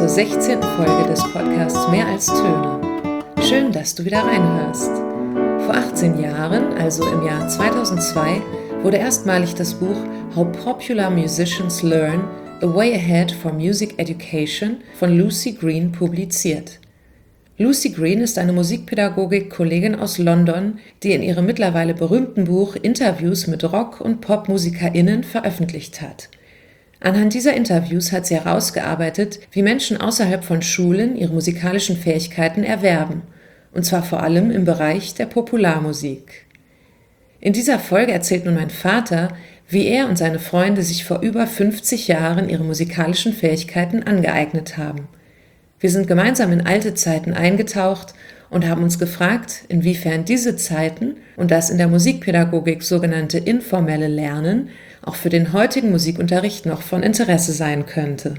zur 16. Folge des Podcasts Mehr als Töne. Schön, dass du wieder reinhörst. Vor 18 Jahren, also im Jahr 2002, wurde erstmalig das Buch How Popular Musicians Learn: A Way Ahead for Music Education von Lucy Green publiziert. Lucy Green ist eine Musikpädagogik-Kollegin aus London, die in ihrem mittlerweile berühmten Buch Interviews mit Rock- und PopmusikerInnen veröffentlicht hat. Anhand dieser Interviews hat sie herausgearbeitet, wie Menschen außerhalb von Schulen ihre musikalischen Fähigkeiten erwerben, und zwar vor allem im Bereich der Popularmusik. In dieser Folge erzählt nun mein Vater, wie er und seine Freunde sich vor über 50 Jahren ihre musikalischen Fähigkeiten angeeignet haben. Wir sind gemeinsam in alte Zeiten eingetaucht und haben uns gefragt, inwiefern diese Zeiten und das in der Musikpädagogik sogenannte informelle Lernen auch für den heutigen Musikunterricht noch von Interesse sein könnte.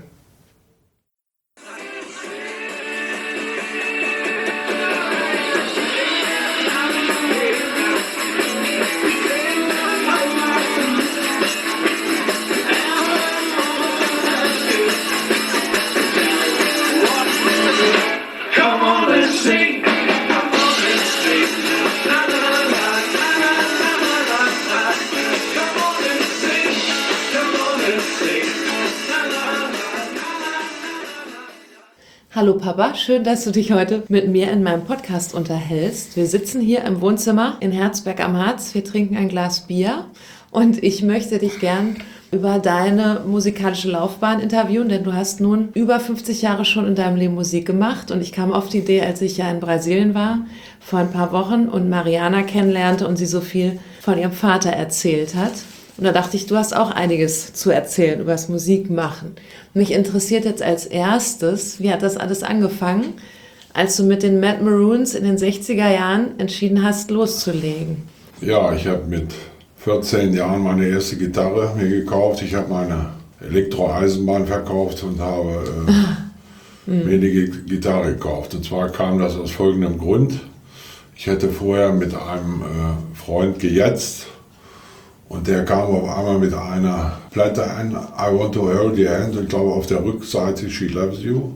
Hallo Papa, schön, dass du dich heute mit mir in meinem Podcast unterhältst. Wir sitzen hier im Wohnzimmer in Herzberg am Harz, wir trinken ein Glas Bier und ich möchte dich gern über deine musikalische Laufbahn interviewen, denn du hast nun über 50 Jahre schon in deinem Leben Musik gemacht und ich kam auf die Idee, als ich ja in Brasilien war, vor ein paar Wochen und Mariana kennenlernte und sie so viel von ihrem Vater erzählt hat. Und da dachte ich, du hast auch einiges zu erzählen über das Musikmachen. Mich interessiert jetzt als erstes, wie hat das alles angefangen, als du mit den Mad Maroons in den 60er Jahren entschieden hast, loszulegen? Ja, ich habe mit 14 Jahren meine erste Gitarre mir gekauft. Ich habe meine Elektroeisenbahn verkauft und habe mir eine Gitarre gekauft. Und zwar kam das aus folgendem Grund. Ich hätte vorher mit einem Freund gejetzt. Und der kam auf einmal mit einer Platte an, I Want to Hold Your Hand, und ich glaube auf der Rückseite She Loves You.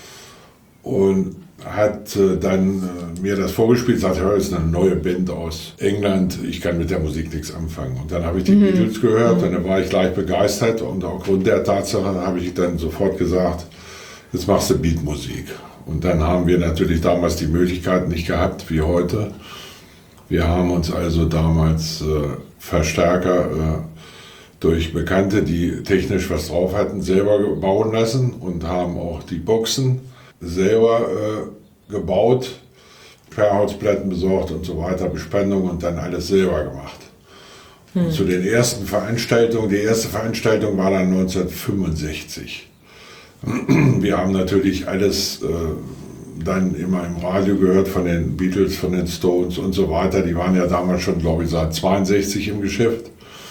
Und hat dann mir das vorgespielt, sagt, hör, ist eine neue Band aus England, ich kann mit der Musik nichts anfangen. Und dann habe ich die Beatles gehört und dann war ich gleich begeistert und aufgrund der Tatsache habe ich dann sofort gesagt, jetzt machst du Beatmusik. Und dann haben wir natürlich damals die Möglichkeit nicht gehabt wie heute. Wir haben uns also damals Verstärker durch Bekannte, die technisch was drauf hatten, selber bauen lassen und haben auch die Boxen selber gebaut, Sperrholzplatten besorgt und so weiter, Bespannung und dann alles selber gemacht. Und zu den ersten Veranstaltungen, die erste Veranstaltung war dann 1965. Wir haben natürlich alles dann immer im Radio gehört von den Beatles, von den Stones und so weiter. Die waren ja damals schon, glaube ich, seit 62 im Geschäft.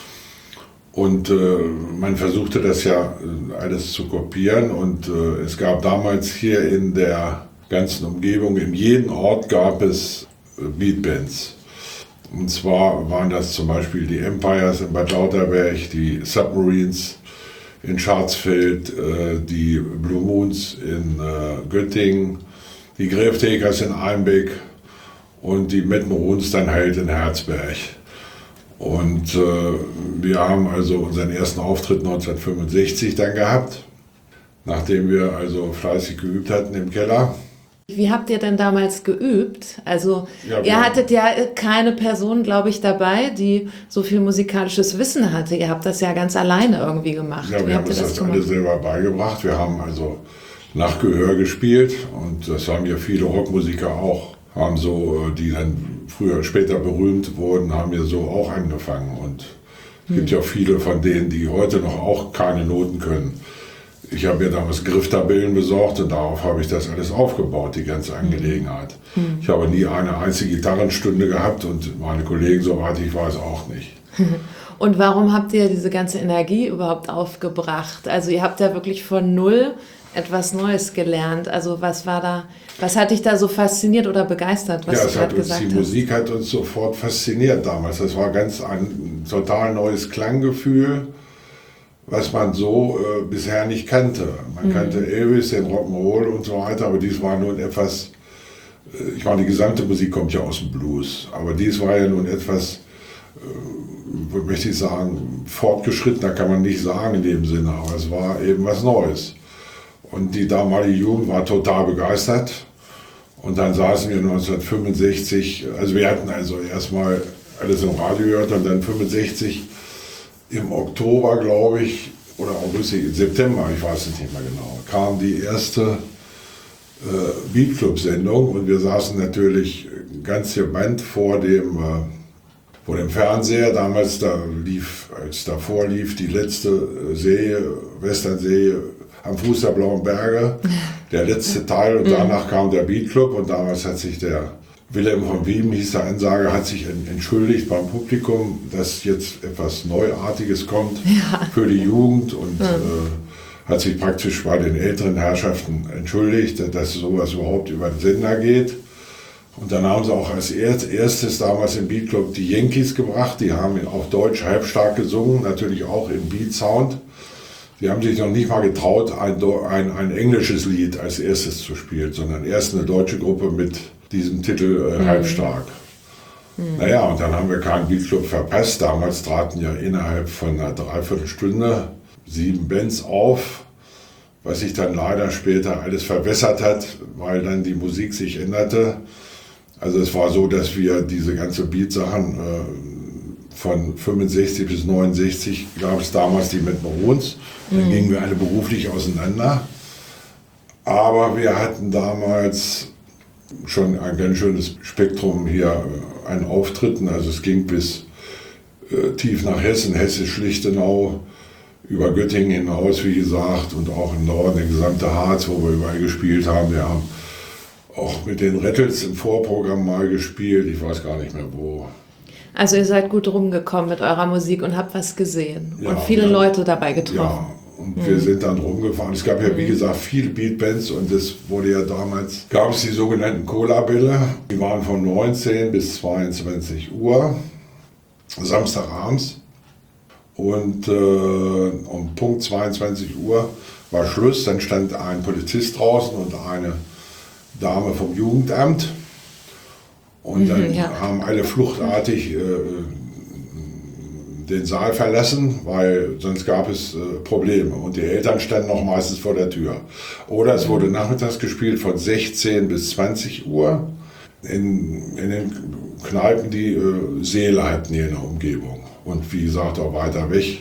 Und man versuchte das ja alles zu kopieren. Und es gab damals hier in der ganzen Umgebung, in jedem Ort gab es Beatbands. Und zwar waren das zum Beispiel die Empires in Bad Lauterberg, die Submarines in Scharzfeld, die Blue Moons in Göttingen, die Gräftekers in Einbeck und die Mad Maroons dann halt in Herzberg. Und wir haben also unseren ersten Auftritt 1965 dann gehabt, nachdem wir also fleißig geübt hatten im Keller. Wie habt ihr denn damals geübt? Also Ja, ihr hattet ja keine Person, glaube ich, dabei, die so viel musikalisches Wissen hatte. Ihr habt das ja ganz alleine irgendwie gemacht. Ja, wir haben uns das alle selber beigebracht. Wir haben also nach Gehör gespielt und das haben ja viele Rockmusiker auch. Haben so, die dann später berühmt wurden, haben ja so auch angefangen. Und es gibt ja viele von denen, die heute noch auch keine Noten können. Ich habe mir damals Grifftabellen besorgt und darauf habe ich das alles aufgebaut, die ganze Angelegenheit. Ich habe nie eine einzige Gitarrenstunde gehabt und meine Kollegen, soweit ich weiß, auch nicht. Und warum habt ihr diese ganze Energie überhaupt aufgebracht? Also ihr habt ja wirklich von null etwas Neues gelernt. Also was hat dich da so fasziniert oder begeistert, was du gerade gesagt hast? Die Musik hat uns sofort fasziniert damals. Das war ein total neues Klanggefühl. was man so bisher nicht kannte. Man kannte Elvis, den Rock'n'Roll und so weiter, aber dies war nun etwas, ich meine, die gesamte Musik kommt ja aus dem Blues, aber dies war ja nun etwas, möchte ich sagen, fortgeschrittener kann man nicht sagen in dem Sinne, aber es war eben was Neues. Und die damalige Jugend war total begeistert. Und dann saßen wir 1965, also wir hatten also erstmal alles im Radio gehört und dann 65 im Oktober, glaube ich, oder August, September, ich weiß es nicht mehr genau, kam die erste Beat-Club-Sendung und wir saßen natürlich ganz gebannt vor dem Fernseher. Damals, als davor lief die letzte Serie, Western-Serie am Fuß der Blauen Berge, der letzte Teil und danach kam der Beat Club und damals hat sich der Wilhelm von Wieben, hieß der Ansager, hat sich entschuldigt beim Publikum, dass jetzt etwas Neuartiges kommt für die Jugend und hat sich praktisch bei den älteren Herrschaften entschuldigt, dass sowas überhaupt über den Sender geht. Und dann haben sie auch als erstes damals im Beat Club die Yankees gebracht, die haben auch Deutsch halbstark gesungen, natürlich auch im Beat Sound. Die haben sich noch nicht mal getraut, ein englisches Lied als erstes zu spielen, sondern erst eine deutsche Gruppe mit diesem Titel Halbstark. Naja, und dann haben wir keinen Beatclub verpasst. Damals traten ja innerhalb von einer Dreiviertelstunde 7 Bands auf, was sich dann leider später alles verwässert hat, weil dann die Musik sich änderte. Also es war so, dass wir diese ganze Beat-Sachen von 65 bis 69 gab es damals die mit Maroons. Dann gingen wir alle beruflich auseinander. Aber wir hatten damals schon ein ganz schönes Spektrum hier an Auftritten. Also es ging bis tief nach Hessen, Hessisch-Lichtenau, über Göttingen hinaus, wie gesagt, und auch im Norden, der gesamte Harz, wo wir überall gespielt haben. Wir haben auch mit den Rattles im Vorprogramm mal gespielt, ich weiß gar nicht mehr wo. Also ihr seid gut rumgekommen mit eurer Musik und habt was gesehen und viele Leute dabei getroffen. Ja, und wir sind dann rumgefahren. Es gab ja, wie gesagt, viele Beatbands und es wurde ja damals, gab es die sogenannten Cola-Bälle. Die waren von 19 bis 22 Uhr, Samstagabends. Und um Punkt 22 Uhr war Schluss, dann stand ein Polizist draußen und eine Dame vom Jugendamt. Und dann haben alle fluchtartig den Saal verlassen, weil sonst gab es Probleme. Und die Eltern standen noch meistens vor der Tür. Oder es wurde nachmittags gespielt von 16 bis 20 Uhr in den Kneipen, die Säle hatten hier in der Umgebung. Und wie gesagt, auch weiter weg.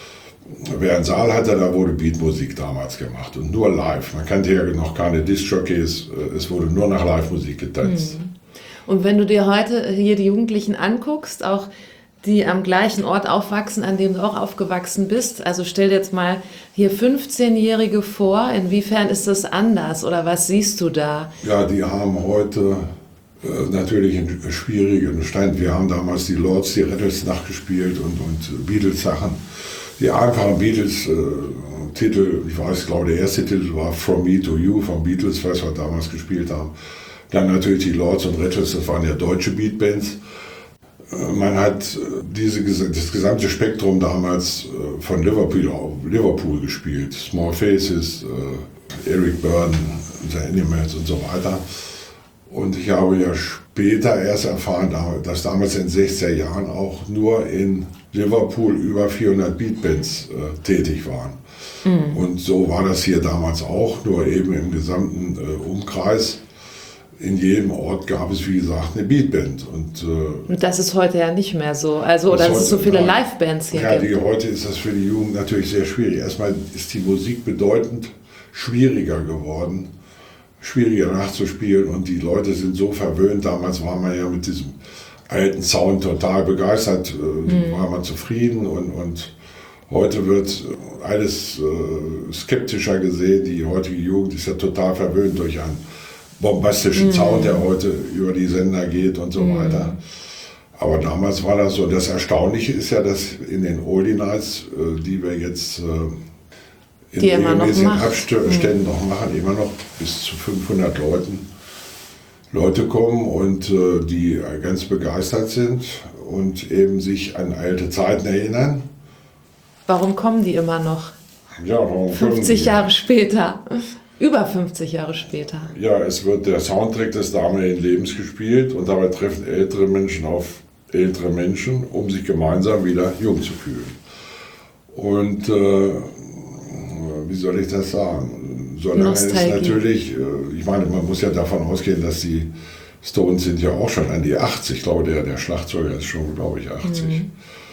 Wer einen Saal hatte, da wurde Beatmusik damals gemacht und nur live. Man kannte ja noch keine Disc-Jockeys, es wurde nur nach Live-Musik getanzt. Und wenn du dir heute hier die Jugendlichen anguckst, auch die am gleichen Ort aufwachsen, an dem du auch aufgewachsen bist, also stell dir jetzt mal hier 15-Jährige vor, inwiefern ist das anders oder was siehst du da? Ja, die haben heute natürlich einen schwierigen Stand. Wir haben damals die Lords, die Rattles nachgespielt und Beatles-Sachen. Die einfachen Beatles-Titel, ich weiß, glaube der erste Titel war From Me to You von Beatles, was wir damals gespielt haben. Dann natürlich die Lords und Rattles, das waren ja deutsche Beatbands. Man hat das gesamte Spektrum damals von Liverpool gespielt. Small Faces, Eric Burdon, The Animals und so weiter. Und ich habe ja später erst erfahren, dass damals in den 60er Jahren auch nur in Liverpool über 400 Beatbands tätig waren. Und so war das hier damals auch, nur eben im gesamten Umkreis. In jedem Ort gab es, wie gesagt, eine Beatband. Und das ist heute ja nicht mehr so. Also, oder dass es so viele Livebands hier gibt. Ja, heute ist das für die Jugend natürlich sehr schwierig. Erstmal ist die Musik bedeutend schwieriger geworden, schwieriger nachzuspielen und die Leute sind so verwöhnt. Damals war man ja mit diesem alten Sound total begeistert, war man zufrieden und heute wird alles skeptischer gesehen. Die heutige Jugend ist ja total verwöhnt durch einen bombastischen Sound, der heute über die Sender geht und so weiter. Aber damals war das so. Das Erstaunliche ist ja, dass in den Oldie Nights, die wir jetzt in regelmäßigen Abständen noch machen, immer noch bis zu 500 Leute kommen und die ganz begeistert sind und eben sich an alte Zeiten erinnern. Warum kommen die immer noch? Ja, warum 50 Jahre später. Über 50 Jahre später. Ja, es wird der Soundtrack des damaligen Lebens gespielt und dabei treffen ältere Menschen auf ältere Menschen, um sich gemeinsam wieder jung zu fühlen. Und wie soll ich das sagen? Solange es natürlich, ich meine, man muss ja davon ausgehen, dass die Stones sind ja auch schon an die 80. Ich glaube, der Schlagzeuger ist schon, glaube ich, 80. Mhm.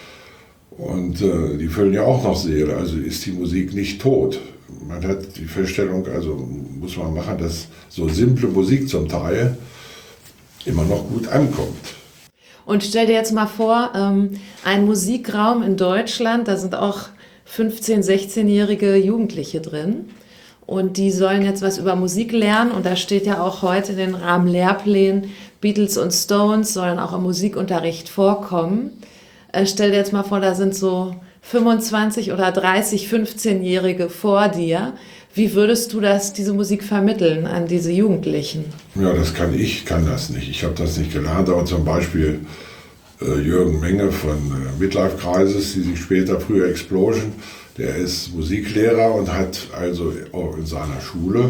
Und die füllen ja auch noch Seele, also ist die Musik nicht tot. Man hat die Feststellung, also muss man machen, dass so simple Musik zum Teil immer noch gut ankommt. Und stell dir jetzt mal vor, ein Musikraum in Deutschland, da sind auch 15-, 16-jährige Jugendliche drin und die sollen jetzt was über Musik lernen und da steht ja auch heute in den Rahmenlehrplänen, Beatles und Stones sollen auch im Musikunterricht vorkommen. Stell dir jetzt mal vor, da sind so 25 oder 30, 15-Jährige vor dir. Wie würdest du diese Musik vermitteln an diese Jugendlichen? Ja, kann das nicht. Ich habe das nicht gelernt, aber zum Beispiel Jürgen Menge von Midlife Crisis, die sich später früher Explosion, der ist Musiklehrer und hat also auch in seiner Schule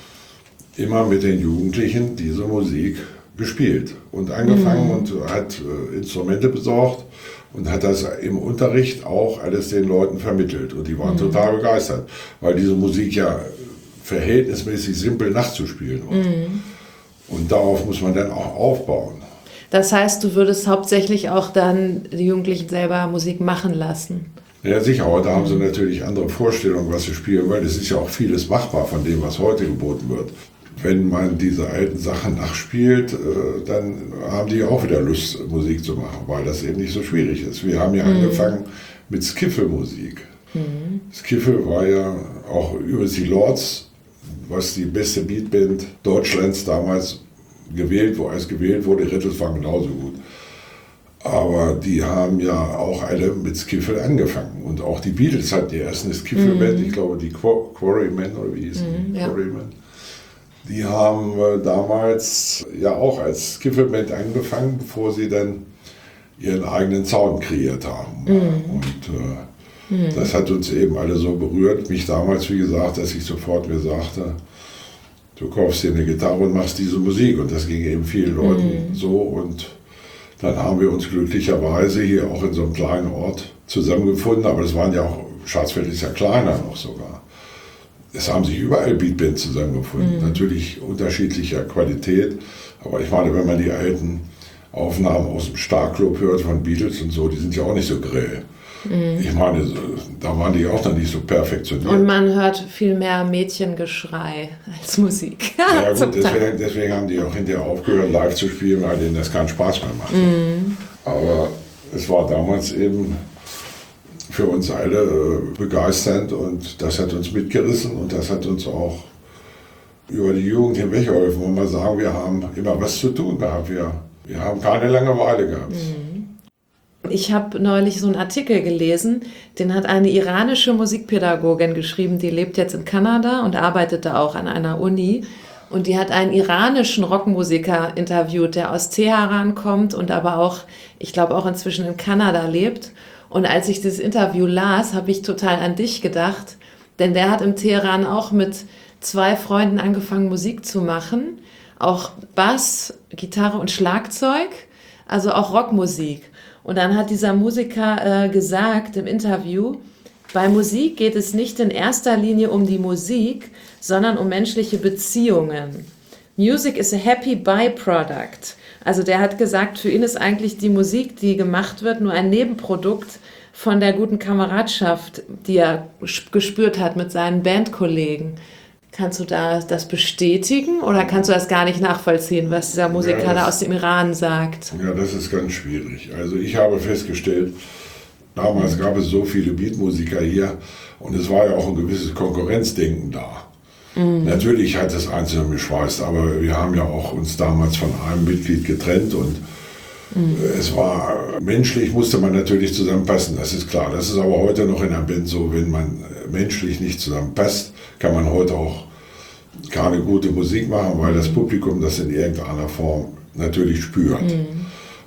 immer mit den Jugendlichen diese Musik gespielt und angefangen und hat Instrumente besorgt und hat das im Unterricht auch alles den Leuten vermittelt. Und die waren total begeistert, weil diese Musik ja verhältnismäßig simpel nachzuspielen war. Und darauf muss man dann auch aufbauen. Das heißt, du würdest hauptsächlich auch dann die Jugendlichen selber Musik machen lassen? Ja, sicher, aber da haben sie natürlich andere Vorstellungen, was sie spielen wollen. Es ist ja auch vieles machbar von dem, was heute geboten wird. Wenn man diese alten Sachen nachspielt, dann haben die auch wieder Lust, Musik zu machen, weil das eben nicht so schwierig ist. Wir haben ja angefangen mit Skiffle-Musik. Skiffle war ja auch über die Lords, was die beste Beatband Deutschlands damals gewählt wurde. Rittles waren genauso gut. Aber die haben ja auch alle mit Skiffle angefangen. Und auch die Beatles hatten die erste Skiffle-Band, ich glaube die Quarrymen oder wie hießen die? Ja. Quarrymen. Die haben damals ja auch als Skiffle-Band angefangen, bevor sie dann ihren eigenen Sound kreiert haben. Und das hat uns eben alle so berührt. Mich damals, wie gesagt, dass ich sofort mir sagte, du kaufst dir eine Gitarre und machst diese Musik. Und das ging eben vielen Leuten so. Und dann haben wir uns glücklicherweise hier auch in so einem kleinen Ort zusammengefunden. Aber das waren ja auch, Schwarzwald ist ja kleiner noch sogar. Es haben sich überall Beatbands zusammengefunden, natürlich unterschiedlicher Qualität, aber ich meine, wenn man die alten Aufnahmen aus dem Starclub hört von Beatles und so, die sind ja auch nicht so grell. Ich meine, da waren die auch noch nicht so perfektioniert. Und man hört viel mehr Mädchengeschrei als Musik. Ja gut, deswegen haben die auch hinterher aufgehört, live zu spielen, weil denen das keinen Spaß mehr macht. Aber es war damals eben für uns alle begeisternd und das hat uns mitgerissen und das hat uns auch über die Jugend hinweg geholfen. Und mal sagen, wir haben immer was zu tun gehabt. Wir haben keine Langeweile gehabt. Ich habe neulich so einen Artikel gelesen, den hat eine iranische Musikpädagogin geschrieben, die lebt jetzt in Kanada und arbeitete auch an einer Uni. Und die hat einen iranischen Rockmusiker interviewt, der aus Teheran kommt und aber auch, ich glaube auch inzwischen in Kanada lebt. Und als ich dieses Interview las, habe ich total an dich gedacht, denn der hat im Teheran auch mit 2 Freunden angefangen, Musik zu machen, auch Bass, Gitarre und Schlagzeug, also auch Rockmusik. Und dann hat dieser Musiker gesagt im Interview, bei Musik geht es nicht in erster Linie um die Musik, sondern um menschliche Beziehungen. Music is a happy byproduct. Also der hat gesagt, für ihn ist eigentlich die Musik, die gemacht wird, nur ein Nebenprodukt von der guten Kameradschaft, die er gespürt hat mit seinen Bandkollegen. Kannst du das bestätigen oder kannst du das gar nicht nachvollziehen, was dieser Musiker da aus dem Iran sagt? Ja, das ist ganz schwierig. Also ich habe festgestellt, damals gab es so viele Beatmusiker hier und es war ja auch ein gewisses Konkurrenzdenken da. Natürlich hat es Einzelne geschweißt, aber wir haben ja auch uns damals von einem Mitglied getrennt und es war menschlich, musste man natürlich zusammenpassen, das ist klar. Das ist aber heute noch in der Band so, wenn man menschlich nicht zusammenpasst, kann man heute auch keine gute Musik machen, weil das Publikum das in irgendeiner Form natürlich spürt.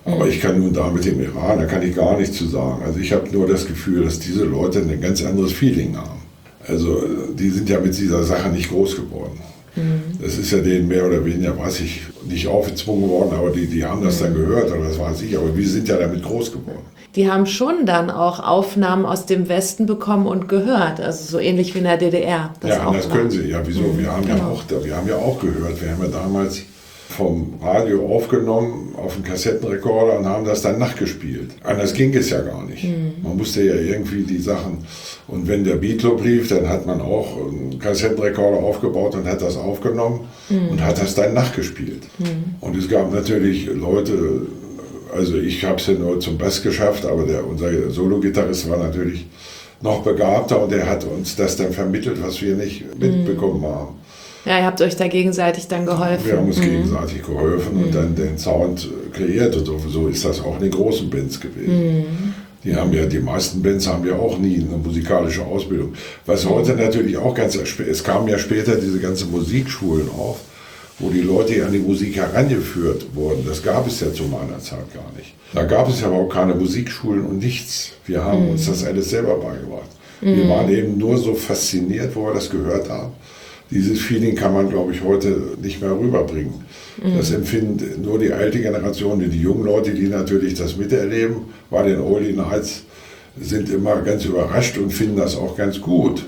Aber ich kann nun da mit dem Iran, da kann ich gar nichts zu sagen. Also ich habe nur das Gefühl, dass diese Leute ein ganz anderes Feeling haben. Also die sind ja mit dieser Sache nicht groß geworden. Das ist ja denen mehr oder weniger, weiß ich, nicht aufgezwungen worden, aber die haben das dann gehört oder was weiß ich. Aber wir sind ja damit groß geworden. Die haben schon dann auch Aufnahmen aus dem Westen bekommen und gehört, also so ähnlich wie in der DDR. Das können sie. Ja, wieso? Wir haben ja auch gehört. Wir haben ja damals vom Radio aufgenommen auf einen Kassettenrekorder und haben das dann nachgespielt. Anders ging es ja gar nicht. Man musste ja irgendwie die Sachen, und wenn der Beatclub lief, dann hat man auch einen Kassettenrekorder aufgebaut und hat das aufgenommen und hat das dann nachgespielt. Und es gab natürlich Leute, also ich habe es ja nur zum Bass geschafft, aber unser Solo-Gitarrist war natürlich noch begabter und der hat uns das dann vermittelt, was wir nicht mitbekommen haben. Ja, ihr habt euch da gegenseitig dann geholfen. Wir haben uns gegenseitig geholfen und dann den Sound kreiert und so ist das auch in den großen Bands gewesen. Die meisten Bands haben ja auch nie eine musikalische Ausbildung. Was heute natürlich auch es kamen ja später diese ganzen Musikschulen auf, wo die Leute an die Musik herangeführt wurden. Das gab es ja zu meiner Zeit gar nicht. Da gab es ja überhaupt keine Musikschulen und nichts. Wir haben uns das alles selber beigebracht. Wir waren eben nur so fasziniert, wo wir das gehört haben. Dieses Feeling kann man, glaube ich, heute nicht mehr rüberbringen. Das empfinden nur die alte Generation, die jungen Leute, die natürlich das miterleben, bei den Oldie Nights, sind immer ganz überrascht und finden das auch ganz gut,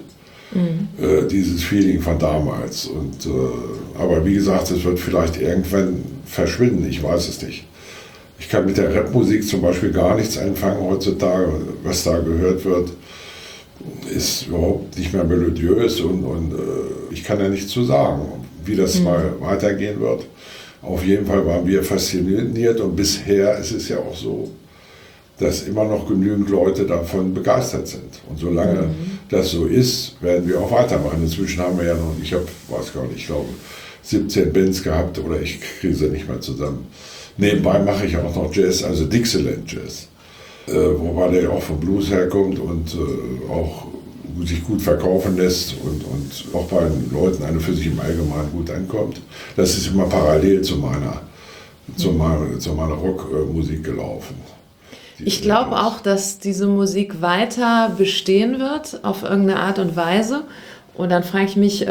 dieses Feeling von damals. Aber wie gesagt, es wird vielleicht irgendwann verschwinden, ich weiß es nicht. Ich kann mit der Rapmusik zum Beispiel gar nichts anfangen heutzutage, was da gehört wird. Ist überhaupt nicht mehr melodiös und ich kann ja nichts zu sagen, wie das mal weitergehen wird. Auf jeden Fall waren wir fasziniert und bisher ist es ja auch so, dass immer noch genügend Leute davon begeistert sind. Und solange das so ist, werden wir auch weitermachen. Inzwischen haben wir ja noch, ich glaube 17 Bands gehabt oder ich kriege sie nicht mehr zusammen. Nebenbei mache ich auch noch Jazz, also Dixieland Jazz. Wobei der ja auch vom Blues herkommt und auch sich gut verkaufen lässt und auch bei den Leuten für sich im Allgemeinen gut ankommt. Das ist immer parallel zu meiner Rockmusik gelaufen. Ich glaube auch, dass diese Musik weiter bestehen wird, auf irgendeine Art und Weise. Und dann frage ich mich,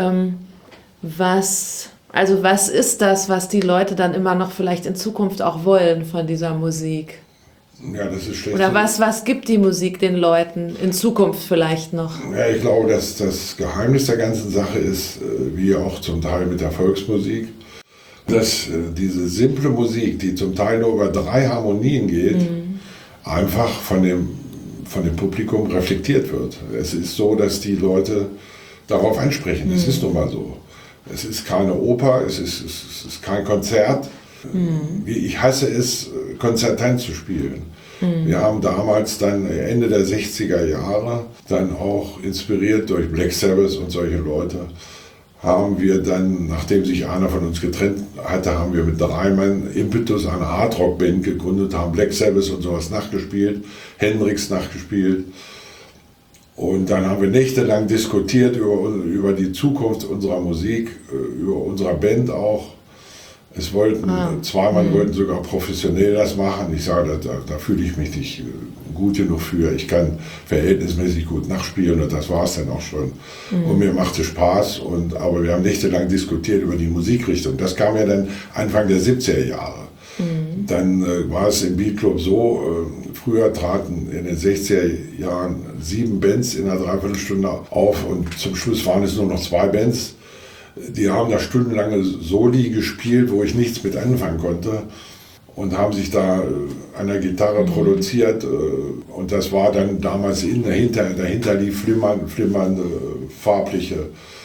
was ist das, was die Leute dann immer noch vielleicht in Zukunft auch wollen von dieser Musik? Ja, das ist schlecht. Oder was gibt die Musik den Leuten in Zukunft vielleicht noch? Ja, ich glaube, dass das Geheimnis der ganzen Sache ist, wie auch zum Teil mit der Volksmusik, dass diese simple Musik, die zum Teil nur über 3 Harmonien geht, einfach von dem Publikum reflektiert wird. Es ist so, dass die Leute darauf ansprechen. Es ist nun mal so. Es ist keine Oper, es ist kein Konzert. Ich hasse es, Konzertant zu spielen. Wir haben damals dann Ende der 60er Jahre, dann auch inspiriert durch Black Sabbath und solche Leute, haben wir dann, nachdem sich einer von uns getrennt hatte, haben wir mit 3 Mann Impetus eine Hardrock-Band gegründet, haben Black Sabbath und sowas nachgespielt, Hendrix nachgespielt. Und dann haben wir nächtelang diskutiert über die Zukunft unserer Musik, über unserer Band auch. Es wollten, 2 Mann wollten sogar professionell das machen. Ich sage, da fühle ich mich nicht gut genug für. Ich kann verhältnismäßig gut nachspielen und das war es dann auch schon. Und mir machte Spaß. Aber wir haben nächtelang diskutiert über die Musikrichtung. Das kam ja dann Anfang der 70er Jahre. Dann war es im Beatclub so, früher traten in den 60er Jahren 7 Bands in einer Dreiviertelstunde auf und zum Schluss waren es nur noch 2 Bands. Die haben da stundenlange Soli gespielt, wo ich nichts mit anfangen konnte und haben sich da an der Gitarre produziert und das war dann damals dahinter lief flimmernde farbliche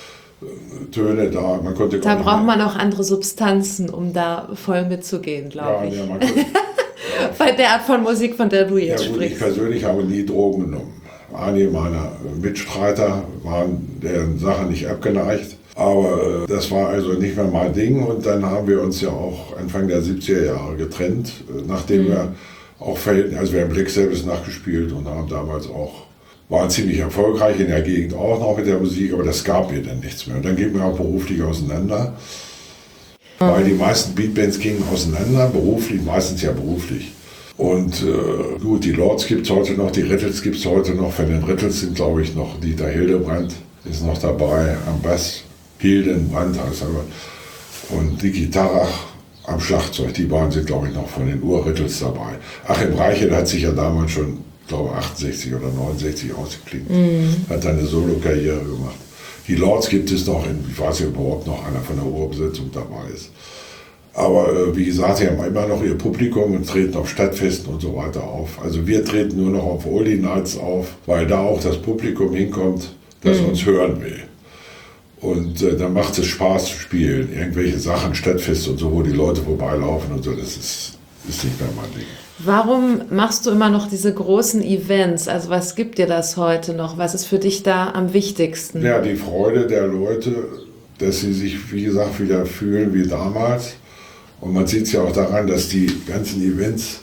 Töne da. Da braucht man auch andere Substanzen, um da voll mitzugehen, glaube ich. Ja, bei der Art von Musik, von der du jetzt sprichst. Ich persönlich habe nie Drogen genommen. Einige meiner Mitstreiter waren deren Sache nicht abgeneigt. Aber das war also nicht mehr mein Ding und dann haben wir uns ja auch Anfang der 70er Jahre getrennt, nachdem wir auch wir haben Black Sabbath nachgespielt und haben damals waren ziemlich erfolgreich in der Gegend auch noch mit der Musik, aber das gab mir dann nichts mehr. Und dann gingen wir auch beruflich auseinander, weil die meisten Beatbands gingen auseinander, meistens ja beruflich. Und gut, die Lords gibt es heute noch, die Rittles gibt es heute noch. Von den Rittles sind, glaube ich, noch Dieter Hildebrandt ist noch dabei, am Bass. Hildenbrand heißt er. Und Dicky Tarach am Schlagzeug. Die beiden sind, glaube ich, noch von den Ur-Rittles dabei. Achim Reichel hat sich ja damals schon, glaube ich, 68 oder 69 ausgeklingt. Hat dann eine Solo-Karriere gemacht. Die Lords gibt es noch, ich weiß nicht, ob überhaupt noch einer von der Urbesetzung dabei ist. Aber wie gesagt, sie haben immer noch ihr Publikum und treten auf Stadtfesten und so weiter auf. Also wir treten nur noch auf Oldie Nights auf, weil da auch das Publikum hinkommt, das uns hören will. Und dann macht es Spaß zu spielen. Irgendwelche Sachen, Stadtfeste und so, wo die Leute vorbeilaufen und so, das ist nicht mehr mein Ding. Warum machst du immer noch diese großen Events? Also was gibt dir das heute noch? Was ist für dich da am wichtigsten? Ja, die Freude der Leute, dass sie sich, wie gesagt, wieder fühlen wie damals. Und man sieht es ja auch daran, dass die ganzen Events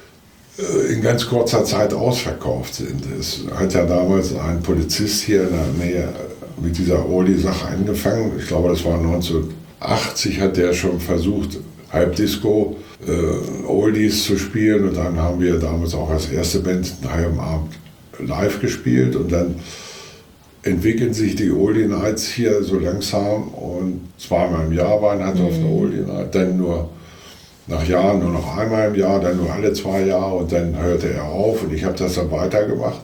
in ganz kurzer Zeit ausverkauft sind. Es hat ja damals ein Polizist hier in der Nähe mit dieser Oldie-Sache angefangen. Ich glaube, das war 1980, hat der schon versucht, Halbdisco Oldies zu spielen. Und dann haben wir damals auch als erste Band einen halben Abend live gespielt. Und dann entwickeln sich die Oldie Nights hier so langsam. Und zweimal im Jahr waren halt auf der Oldie Night. Dann nur nach Jahren nur noch einmal im Jahr, dann nur alle 2 Jahre. Und dann hörte er auf. Und ich habe das dann weitergemacht.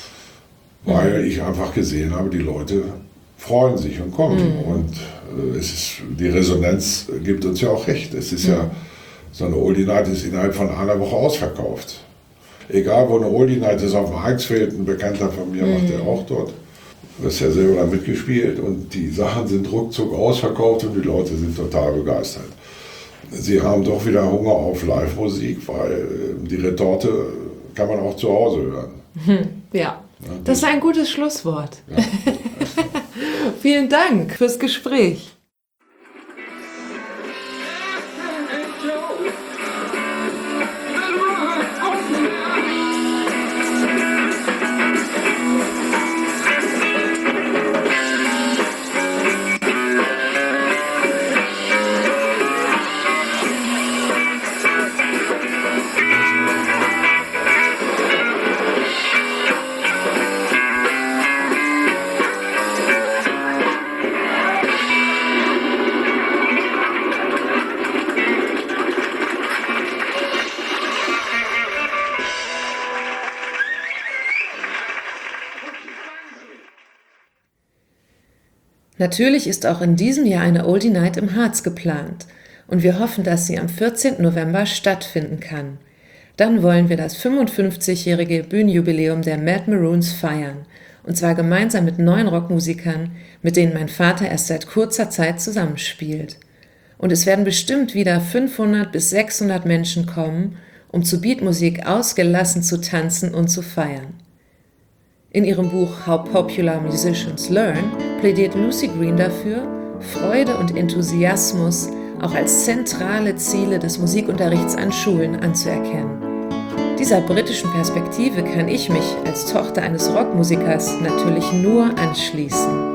Weil ich einfach gesehen habe, die Leute freuen sich und kommen. Und die Resonanz gibt uns ja auch recht. Es ist ja, so eine Oldie Night ist innerhalb von einer Woche ausverkauft. Egal wo eine Oldie Night ist, auf dem Eichsfeld, ein Bekannter von mir macht der auch dort. Du hast ja selber da mitgespielt und die Sachen sind ruckzuck ausverkauft und die Leute sind total begeistert. Sie haben doch wieder Hunger auf Live-Musik, weil die Retorte kann man auch zu Hause hören. Ja. Das ist ein gutes Schlusswort. Ja. Vielen Dank fürs Gespräch. Natürlich ist auch in diesem Jahr eine Oldie Night im Harz geplant und wir hoffen, dass sie am 14. November stattfinden kann. Dann wollen wir das 55-jährige Bühnenjubiläum der Mad Maroons feiern und zwar gemeinsam mit 9 Rockmusikern, mit denen mein Vater erst seit kurzer Zeit zusammenspielt. Und es werden bestimmt wieder 500 bis 600 Menschen kommen, um zu Beatmusik ausgelassen zu tanzen und zu feiern. In ihrem Buch How Popular Musicians Learn plädiert Lucy Green dafür, Freude und Enthusiasmus auch als zentrale Ziele des Musikunterrichts an Schulen anzuerkennen. Dieser britischen Perspektive kann ich mich als Tochter eines Rockmusikers natürlich nur anschließen.